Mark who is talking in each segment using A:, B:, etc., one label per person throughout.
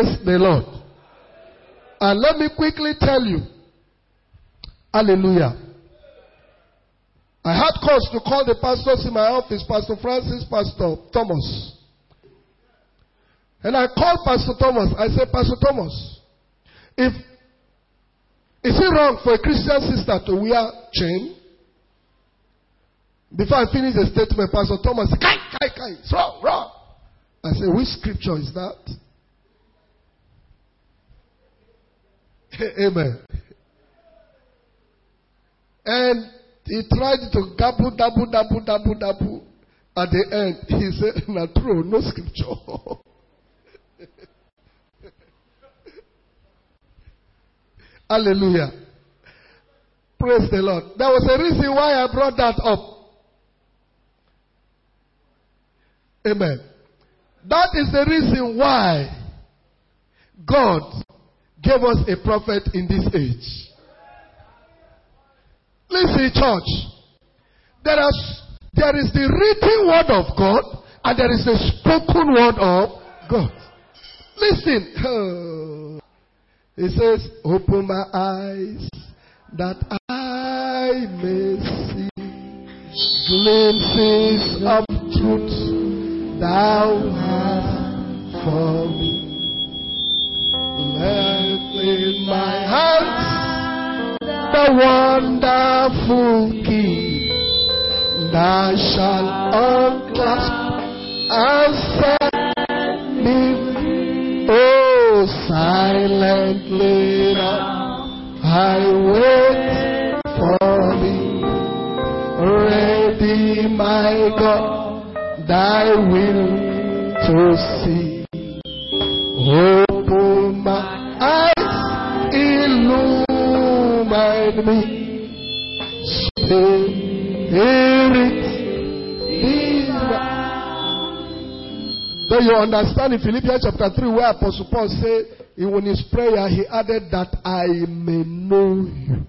A: Praise the Lord. And let me quickly tell you, hallelujah. I had cause to call the pastors in my office, Pastor Francis, Pastor Thomas. And I called Pastor Thomas. I said, Pastor Thomas, is it wrong for a Christian sister to wear chain? Before I finish the statement, Pastor Thomas said, Kai, it's wrong. I said, which scripture is that? Amen. And he tried to double. At the end, he said, "Na true, no scripture." Hallelujah. Praise the Lord. There was a reason why I brought that up. Amen. That is the reason why God gave us a prophet in this age. Listen, church. There is the written word of God and there is the spoken word of God. Listen. He says, open my eyes that I may see glimpses of truth thou hast for me. Let in my hands the wonderful key. Thou shalt unclasp and set me free. Oh, silently now I wait for thee. Ready, my God, thy will to see. Open my eyes, illumine me. Spirit, do you understand in Philippians chapter 3 where Apostle Paul said in his prayer he added that I may know you.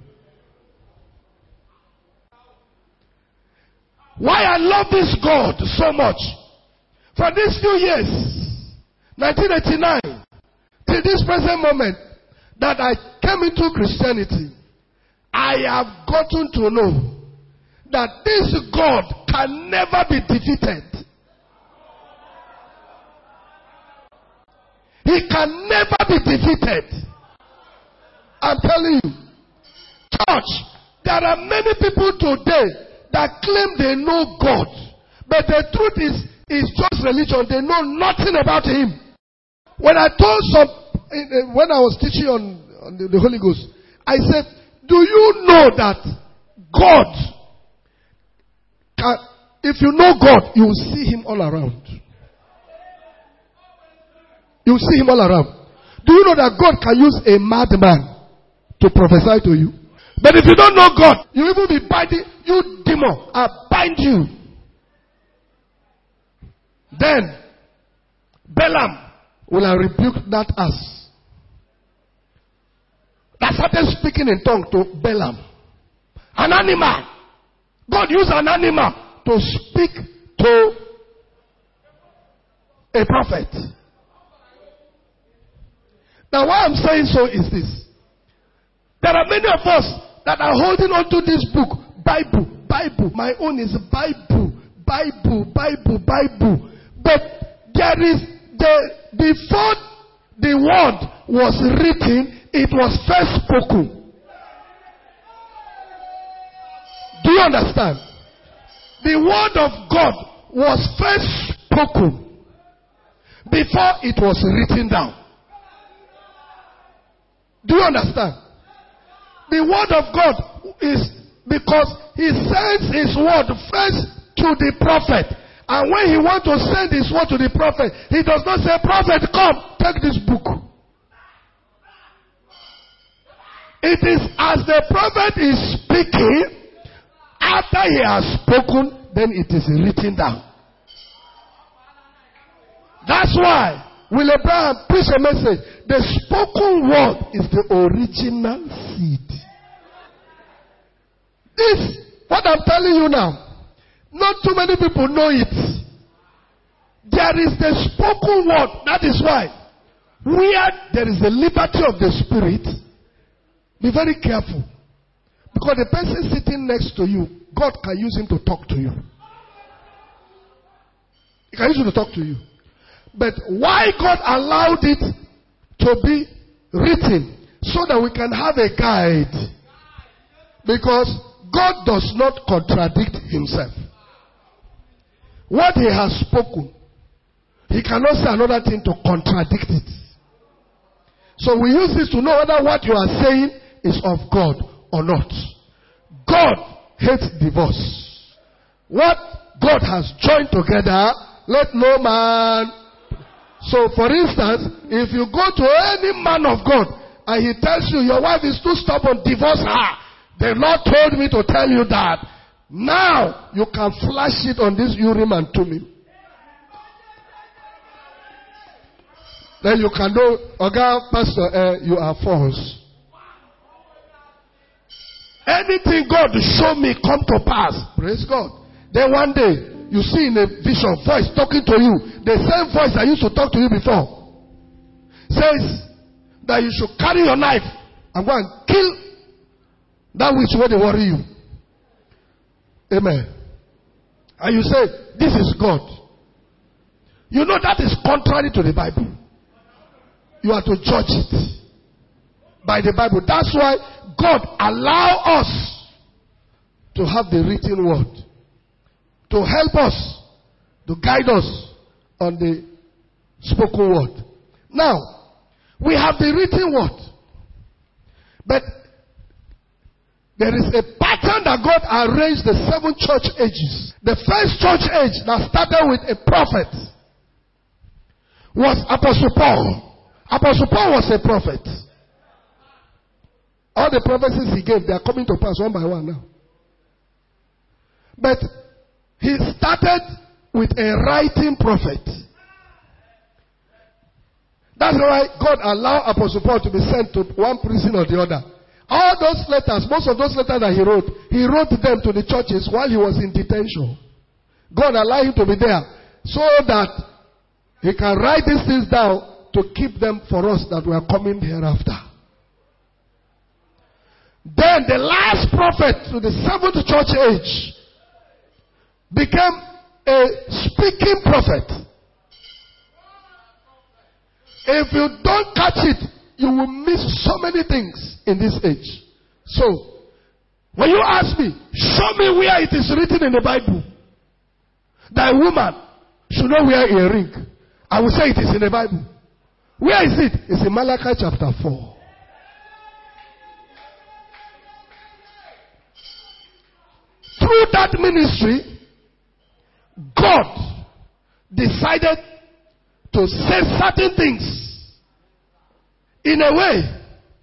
A: Why I love this God so much? For these few years, 1989, till this present moment, that I came into Christianity, I have gotten to know that this God can never be defeated. He can never be defeated. I'm telling you. Church, there are many people today that claim they know God. But the truth is, it's just religion. They know nothing about Him. When I was teaching on the Holy Ghost, I said, do you know that God, if you know God, you will see Him all around. You will see Him all around. Do you know that God can use a madman to prophesy to you? But if you don't know God, you even be binding, you demon, I bind you. Then, Balaam will have rebuked that ass that started speaking in tongue to Balaam. An animal. God used an animal to speak to a prophet. Now why I'm saying so is this. There are many of us that are holding on to this book, Bible. My own is Bible. But there is before the word was written, it was first spoken. Do you understand? The word of God was first spoken before it was written down. Do you understand? The word of God is because He sends His word first to the prophet. And when He wants to send His word to the prophet, He does not say, prophet, come, take this book. It is as the prophet is speaking, after he has spoken, then it is written down. That's why Will Abraham preach a message? The spoken word is the original seed. This, what I'm telling you now, not too many people know it. There is the spoken word. That is why Where there is the liberty of the Spirit, be very careful. Because the person sitting next to you, God can use him to talk to you. He can use him to talk to you. But why God allowed it to be written? So that we can have a guide. Because God does not contradict himself. What he has spoken, he cannot say another thing to contradict it. So we use this to know whether what you are saying is of God or not. God hates divorce. What God has joined together, let no man. So for instance, if you go to any man of God and he tells you your wife is too stubborn, divorce her. The Lord told me to tell you that. Now you can flash it on this Urim and Thummim. Then you can know, okay, Pastor, you are false. Anything God show me come to pass. Praise God. Then one day, you see in a vision, voice talking to you. The same voice that used to talk to you before. Says that you should carry your knife and go and kill that which will worry you. Amen. And you say, this is God. You know that is contrary to the Bible. You are to judge it by the Bible. That's why God allow us to have the written word. To help us, to guide us on the spoken word. Now, we have the written word. But there is a pattern that God arranged the 7 church ages. The first church age that started with a prophet was Apostle Paul. Apostle Paul was a prophet. All the prophecies he gave, they are coming to pass one by one now. But he started with a writing prophet. That's why God allowed Apostle Paul to be sent to one prison or the other. All those letters, most of those letters that he wrote them to the churches while he was in detention. God allowed him to be there so that he can write these things down to keep them for us that we are coming hereafter. Then the last prophet to the 7th church age became a speaking prophet. If you don't catch it, you will miss so many things in this age. So, when you ask me, show me where it is written in the Bible that a woman should not wear a ring, I will say it is in the Bible. Where is it? It's in Malachi chapter 4. Through that ministry, God decided to say certain things in a way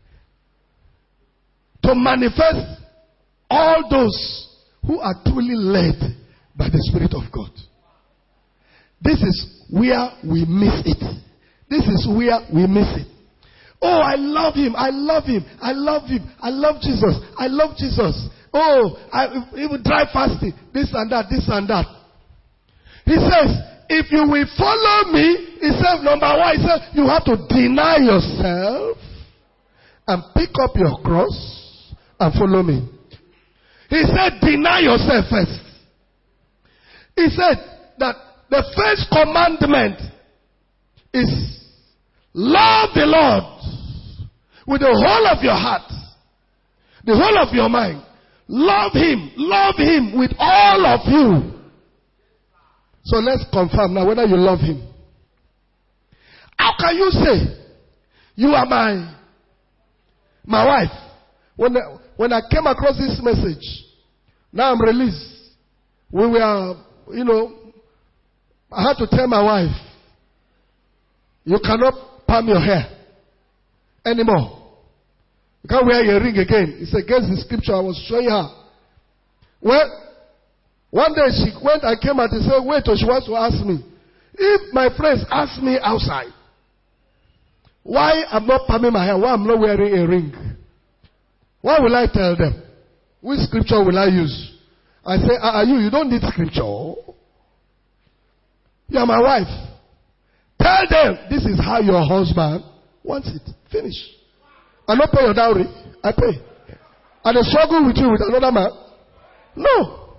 A: to manifest all those who are truly led by the Spirit of God. This is where we miss it. This is where we miss it. Oh, I love him. I love him. I love him. I love Jesus. I love Jesus. Oh, he will drive fasting. This and that. This and that. He says, if you will follow me, he said, number one, he said, you have to deny yourself and pick up your cross and follow me. He said, deny yourself first. He said that the first commandment is love the Lord with the whole of your heart, the whole of your mind. Love him with all of you. So let's confirm now whether you love him. How can you say you are my wife? When I came across this message, now I'm released. We were, I had to tell my wife, you cannot palm your hair anymore. You can't wear your ring again. It's against the scripture. I was showing her. Well, one day she went and came out and said, wait till she wants to ask me. If my friends ask me outside, why I'm not palming my hair, why I'm not wearing a ring, what will I tell them? Which scripture will I use? I say, you don't need scripture. You are my wife. Tell them this is how your husband wants it. Finish. I don't pay your dowry. I pay. And they struggle with you with another man? No.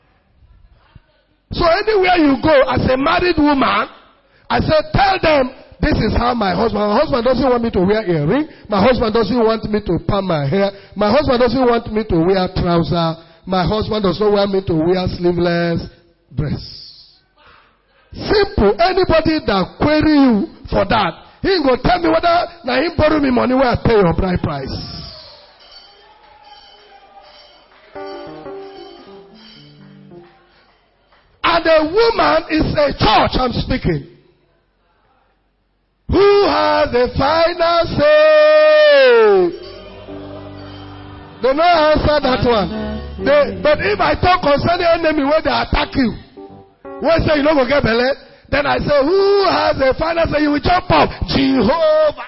A: So anywhere you go as a married woman, I said, tell them, this is how my husband doesn't want me to wear a ring. My husband doesn't want me to palm my hair. My husband doesn't want me to wear trousers. My husband does not want me to wear sleeveless dress. Simple. Anybody that query you for that, he ain't going to tell me whether now he borrow me money where I pay your bride price. And a woman is a church, I'm speaking. Who has the final say? They don't answer that one. But if I talk concerning enemy where they attack you, when say you don't go get belly, then I say, who has the final say? You will jump up. Jehovah.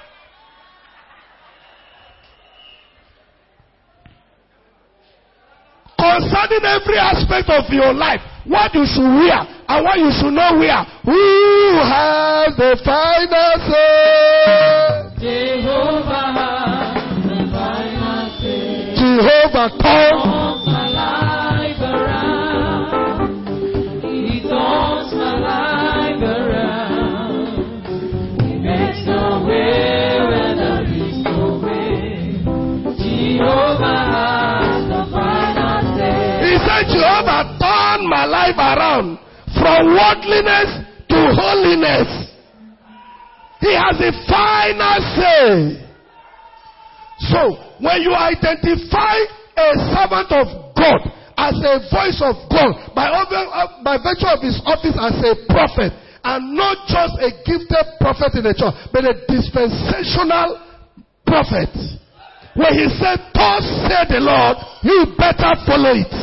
A: Concerning every aspect of your life, what you should wear and what you should not wear, who has the final say?
B: Jehovah has the final say.
A: Jehovah turns
B: my life around. He turns my life around. He makes no way where there is no way. Jehovah has the final say.
A: He said, Jehovah turned my life around from worldliness to holiness. He has a final say. So, when you identify a servant of God as a voice of God, by virtue of his office as a prophet, and not just a gifted prophet in the church, but a dispensational prophet, when he said, thus said the Lord, you better follow it.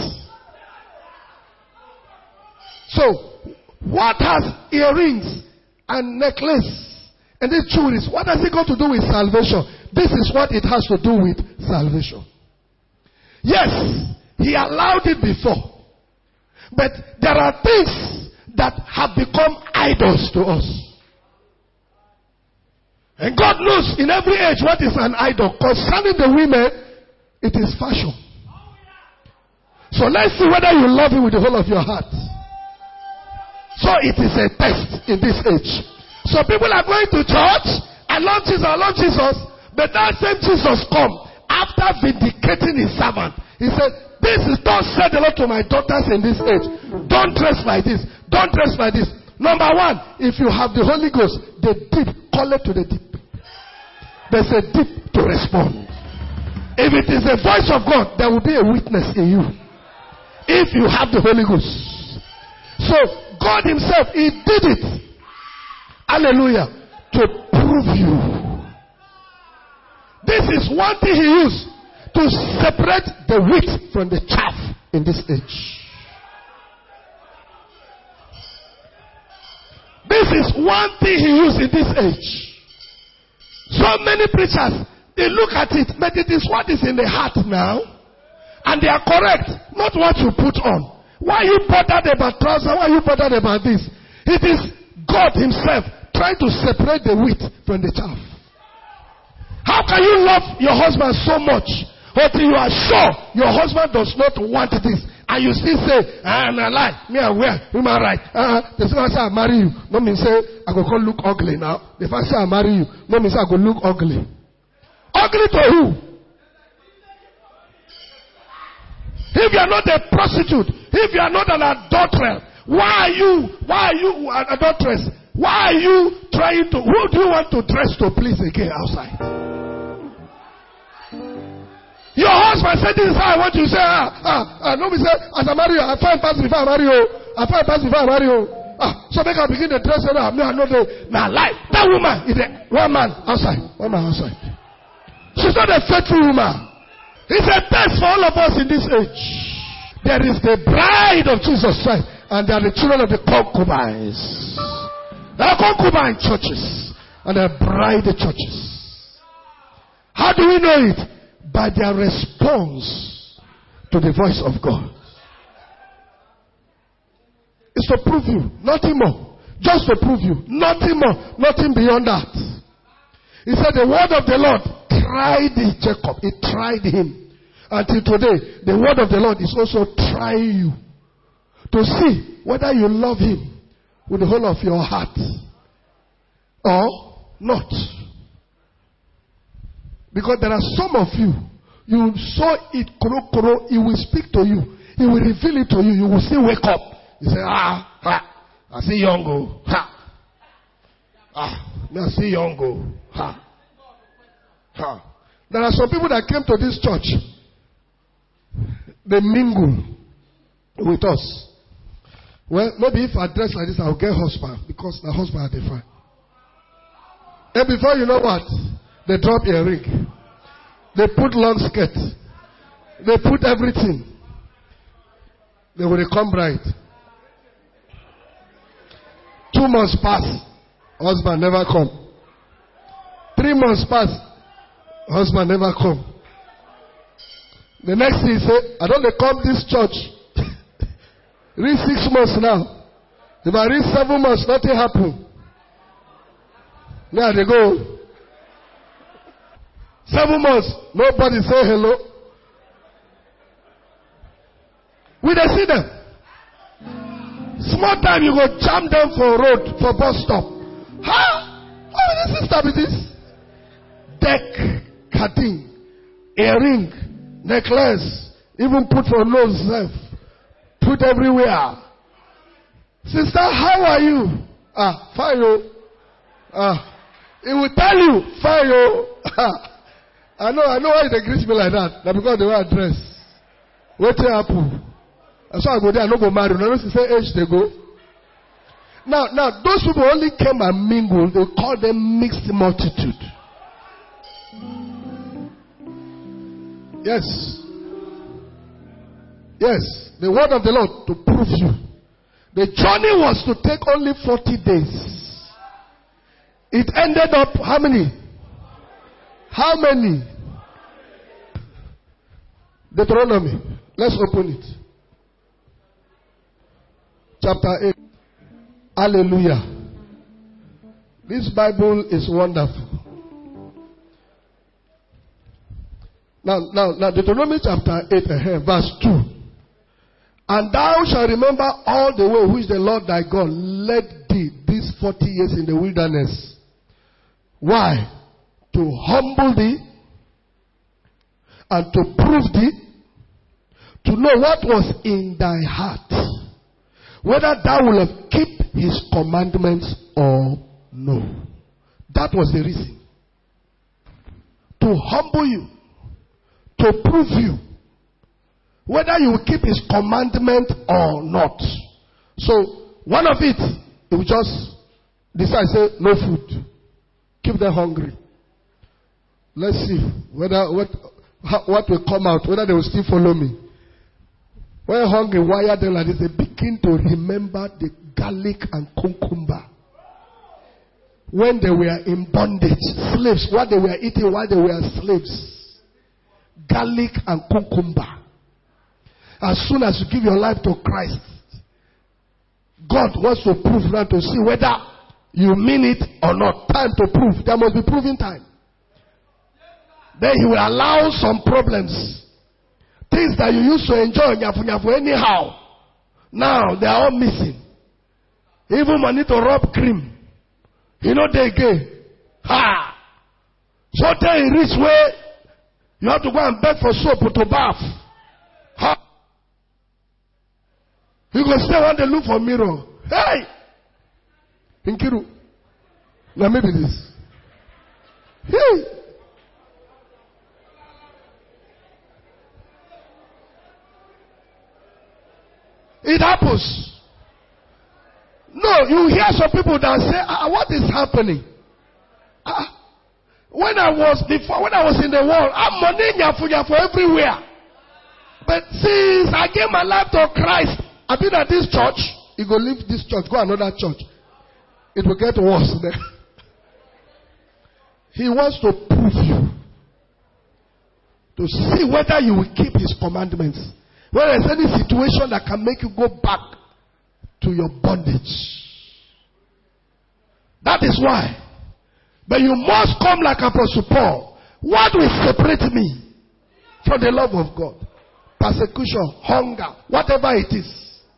A: So, what has earrings and necklace and these jewelries, what has it got to do with salvation? This is what it has to do with salvation. Yes, he allowed it before. But there are things that have become idols to us. And God knows in every age what is an idol. Concerning the women, it is fashion. So let's see whether you love him with the whole of your heart. So it is a test in this age. So people are going to church, I love Jesus, but that same Jesus come after vindicating his servant. He said, this is thus said the Lord to my daughters in this age. Don't dress like this. Don't dress like this. Number one, if you have the Holy Ghost, the deep, call it to the deep. There's a deep to respond. If it is the voice of God, there will be a witness in you. If you have the Holy Ghost. So, God himself, he did it. Hallelujah. To prove you. This is one thing he used to separate the wheat from the chaff in this age. This is one thing he used in this age. So many preachers, they look at it, but it is what is in the heart now. And they are correct, not what you put on. Why are you bothered about trousers? Why are you bothered about this? It is God himself trying to separate the wheat from the chaff. How can you love your husband so much until you are sure your husband does not want this, and you still say, I'm a lie, me I wear human right. The second say I marry you, no mean say I go come look ugly now. The first say I marry you, no mean say I go look ugly. Ugly to who? If you are not a prostitute, if you are not an adulterer, why are you an adulteress? Why are you trying to, who do you want to dress to please again outside? Your husband said, this is how I want you to say, nobody say, as I marry you, I find pass before I marry you. I find pass before I marry you. So make her begin to dress her up. No, I know now lie. That woman is one man outside. One man outside. She's not a faithful woman. It's a test for all of us in this age. There is the bride of Jesus Christ, and there are the children of the concubines. There are concubine churches, and there are bride churches. How do we know it? By their response to the voice of God. It's to prove you, nothing more. Just to prove you, nothing more, nothing beyond that. He said the word of the Lord tried Jacob. It tried him. Until today, the word of the Lord is also trying you to see whether you love him with the whole of your heart or not. Because there are some of you, you saw it, he will speak to you. He will reveal it to you. You will still wake up. You say, I see young go. I see young go. There are some people that came to this church. They mingle with us. Well, maybe if I dress like this, I'll get husband because the husband are different. And before you know what, they drop a ring. They put long skirt. They put everything. They will become bride. 2 months pass, husband never come. 3 months pass, husband never come. The next thing he say, I don't come this church. Reach 6 months now. If I reach 7 months, nothing happen. Now they go. 7 months, nobody say hello. We dey see them. Small time you go jam them for road, for bus stop. Oh, this sister be this. Deck, cutting, earring, necklace, even put for nose self. Put everywhere. Sister, how are you? Fine yo. It will tell you, fine yo. I know why they greet me like that. That's because they wear a dress. What happen? So I go there, I no go marry. No, say age they go. Now, those people only came and mingled. They call them mixed multitude. Yes. Yes. The word of the Lord to prove you. The journey was to take only 40 days. It ended up how many? How many? Deuteronomy. Let's open it. Chapter 8. Hallelujah. This Bible is wonderful. Now Deuteronomy chapter 8, verse 2. And thou shalt remember all the way which the Lord thy God led thee these 40 years in the wilderness. Why? To humble thee and to prove thee, to know what was in thy heart, whether thou wilt keep his commandments or no. That was the reason. To humble you, to prove you, whether you will keep his commandment or not. So, one of it, he will just decide, say, no food. Keep them hungry. Let's see whether what will come out, whether they will still follow me. When hungry, wire them like this, they begin to remember the garlic and cucumber. When they were in bondage, slaves, what they were eating while they were slaves. Garlic and cucumber. As soon as you give your life to Christ, God wants to prove now to see whether you mean it or not. Time to prove. There must be proving time. Then he will allow some problems. Things that you used to enjoy anyhow. Now they are all missing. Even money to rub cream. You know they again. So tell you reach where you have to go and beg for soap to bath. You go stay when they look for mirror. Hey! Inkiru. Now maybe this. Hey! It happens. No, you hear some people that say, what is happening? When I was in the world, I'm money for everywhere. But since I gave my life to Christ, I've been at this church. You go leave this church, go another church. It will get worse there. He wants to prove you. To see whether you will keep his commandments. When there's any situation that can make you go back to your bondage. That is why But you must come like Apostle Paul. What will separate me from the love of God? Persecution, hunger, whatever it is.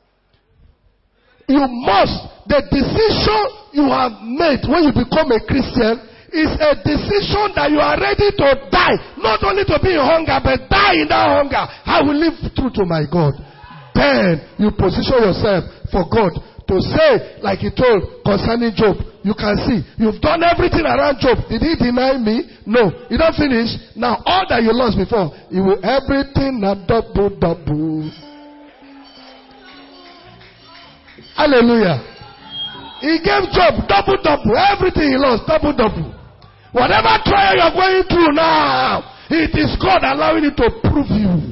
A: You must. The decision you have made when you become a Christian is a decision that you are ready to die. Not only to be in hunger, but die in that hunger. I will live true to my God. Then you position yourself for God to say, like he told concerning Job, you can see, you've done everything around Job. Did he deny me? No. You don't finish. Now all that you lost before, you will everything now double. Hallelujah. He gave Job double. Everything he lost, double. Whatever trial you're going through now, it is God allowing it to prove you.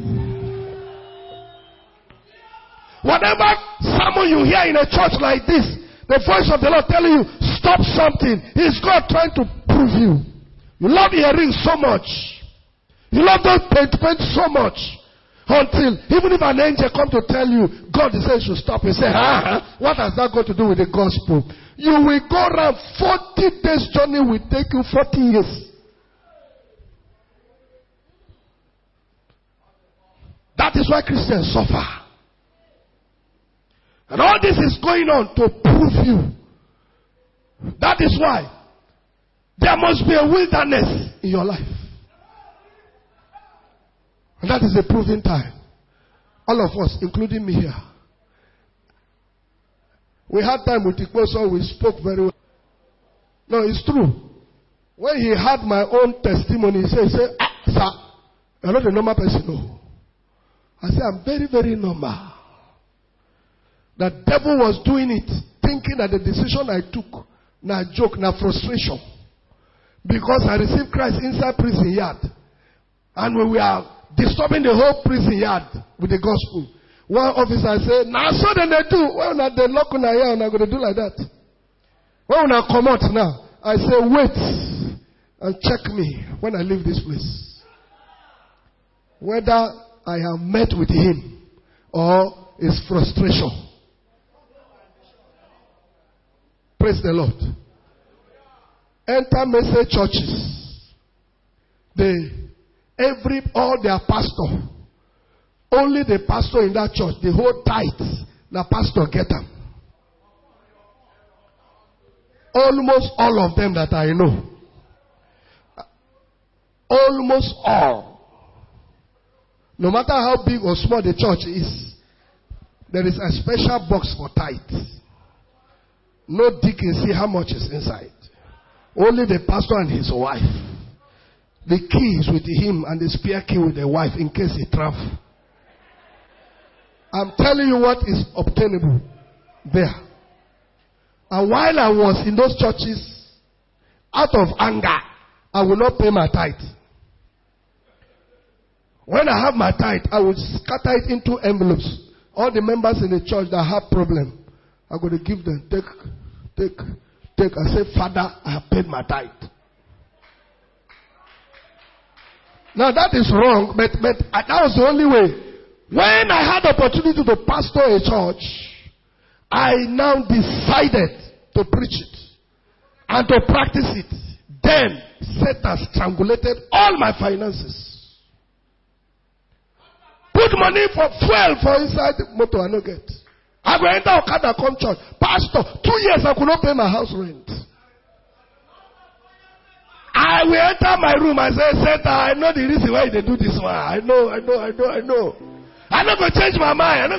A: Whatever sermon you hear in a church like this, the voice of the Lord telling you, stop something, is God trying to prove you. You love hearing so much. You love those paint so much. Until, even if an angel come to tell you, God says you should stop, you say, what has that got to do with the gospel? You will go around 40 days journey will take you 40 years. That is why Christians suffer. And all this is going on to prove you. That is why there must be a wilderness in your life. And that is a proving time. All of us, including me here. We had time with Ikposo, we spoke very well. No, it's true. When he had my own testimony, he said, sir, you're not a normal person. No. I said, I'm very, very normal. The devil was doing it, thinking that the decision I took, na joke, na frustration. Because I received Christ inside prison yard. And we were disturbing the whole prison yard with the gospel. One officer said, now so then they do. Well, now they lock on here and I'm going to do like that. When I come out now, I say, wait and check me when I leave this place. Whether I have met with him or it's frustration. Praise the Lord. Enter message churches. All their pastor. Only the pastor in that church, the whole tithe, the pastor get them. Almost all of them that I know. Almost all. No matter how big or small the church is, there is a special box for tithe. No deacon see how much is inside. Only the pastor and his wife. The key is with him and the spare key with the wife in case he travel. I'm telling you what is obtainable there. And while I was in those churches, out of anger, I will not pay my tithe. When I have my tithe, I will scatter it into envelopes. All the members in the church that have problem, I'm going to give them, take. I say, Father, I have paid my tithe. Now that is wrong, but that was the only way. When I had the opportunity to pastor a church, I now decided to preach it and to practice it. Then Satan strangulated all my finances. Put money for fuel for inside the motor, I no get. I go enter Okada come church. Pastor, 2 years I could not pay my house rent. I will enter my room and say, Satan, I know the reason why they do this one. I know. I'm not going to change my mind.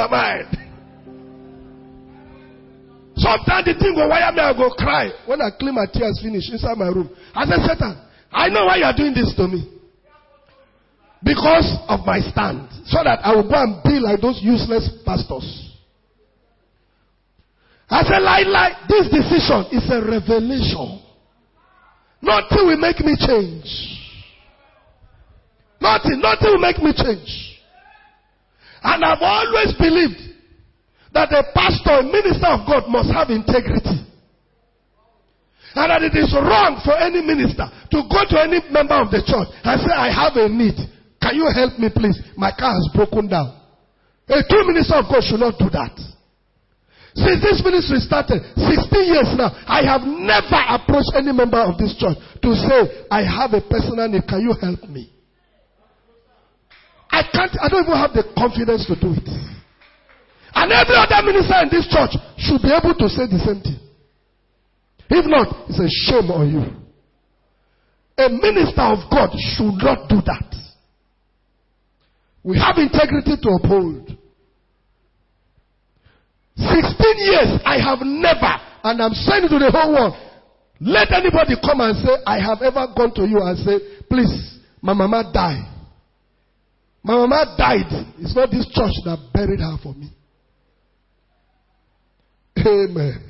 A: Sometimes the thing will wire me, I go cry. When I clean my tears finish inside my room, I say, Satan, I know why you are doing this to me. Because of my stand. So that I will go and be like those useless pastors. I said, this decision is a revelation. Nothing will make me change. Nothing will make me change. And I've always believed that a pastor, a minister of God must have integrity. And that it is wrong for any minister to go to any member of the church and say, I have a need. Can you help me please? My car has broken down. A true minister of God should not do that. Since this ministry started, 16 years now, I have never approached any member of this church to say, I have a personal need, can you help me? I don't even have the confidence to do it. And every other minister in this church should be able to say the same thing. If not, it's a shame on you. A minister of God should not do that. We have integrity to uphold. 16 years, I have never, and I'm saying it to the whole world, let anybody come and say, I have ever gone to you and say, please, my mama died. My mama died. It's not this church that buried her for me. Amen.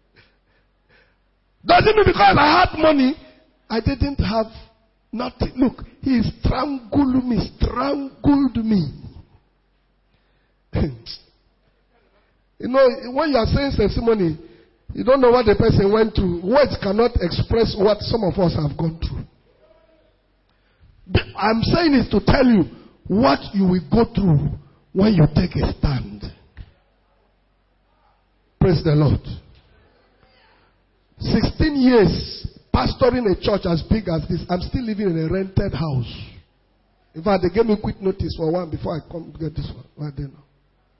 A: Doesn't mean because I had money, I didn't have nothing. Look, he strangled me. You know, when you are saying testimony, you don't know what the person went through. Words cannot express what some of us have gone through. I'm saying it to tell you what you will go through when you take a stand. Praise the Lord. 16 years pastoring a church as big as this. I'm still living in a rented house. In fact, they gave me quick notice for one before I come to get this one. Right there now.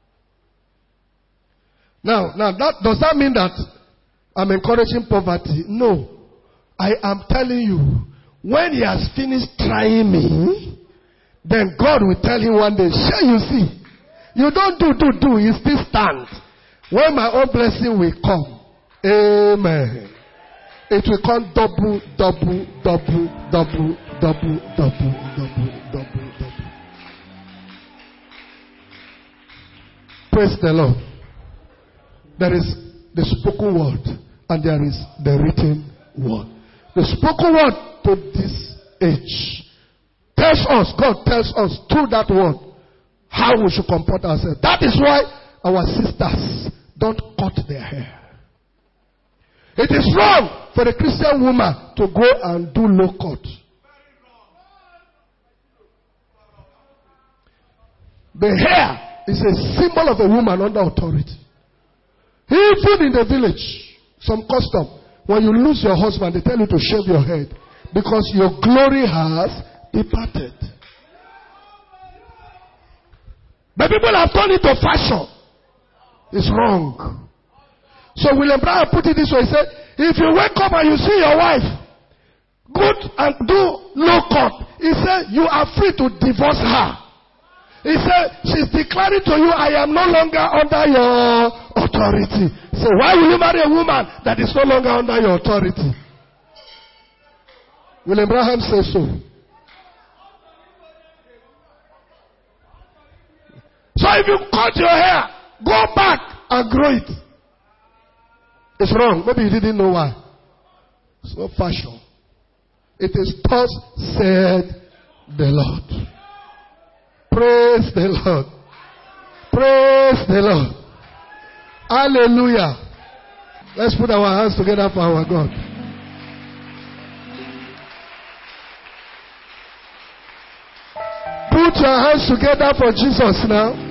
A: Now, does that mean that I'm encouraging poverty? No. I am telling you, when he has finished trying me, then God will tell him one day, sure, you see, you don't do, you still stand. When my own blessing will come, amen. It will come double. Praise the Lord. There is the spoken word and there is the written word. The spoken word to this age tells us, God tells us through that word how we should comport ourselves. That is why our sisters don't cut their hair. It is wrong for a Christian woman to go and do low cut. The hair is a symbol of a woman under authority. Even in the village, some custom, when you lose your husband, they tell you to shave your head because your glory has departed. But people have turned it to fashion. It's wrong. So William Brown put it this way. He said, if you wake up and you see your wife good and do low cut, he said, you are free to divorce her. He said, she's declaring to you, I am no longer under your authority. So why will you marry a woman that is no longer under your authority? William Branham says so. So if you cut your hair, go back and grow it. It's wrong. Maybe you didn't know why. It's not fashion. It is thus said the Lord. Praise the Lord. Praise the Lord. Hallelujah. Let's put our hands together for our God. Put your hands together for Jesus now.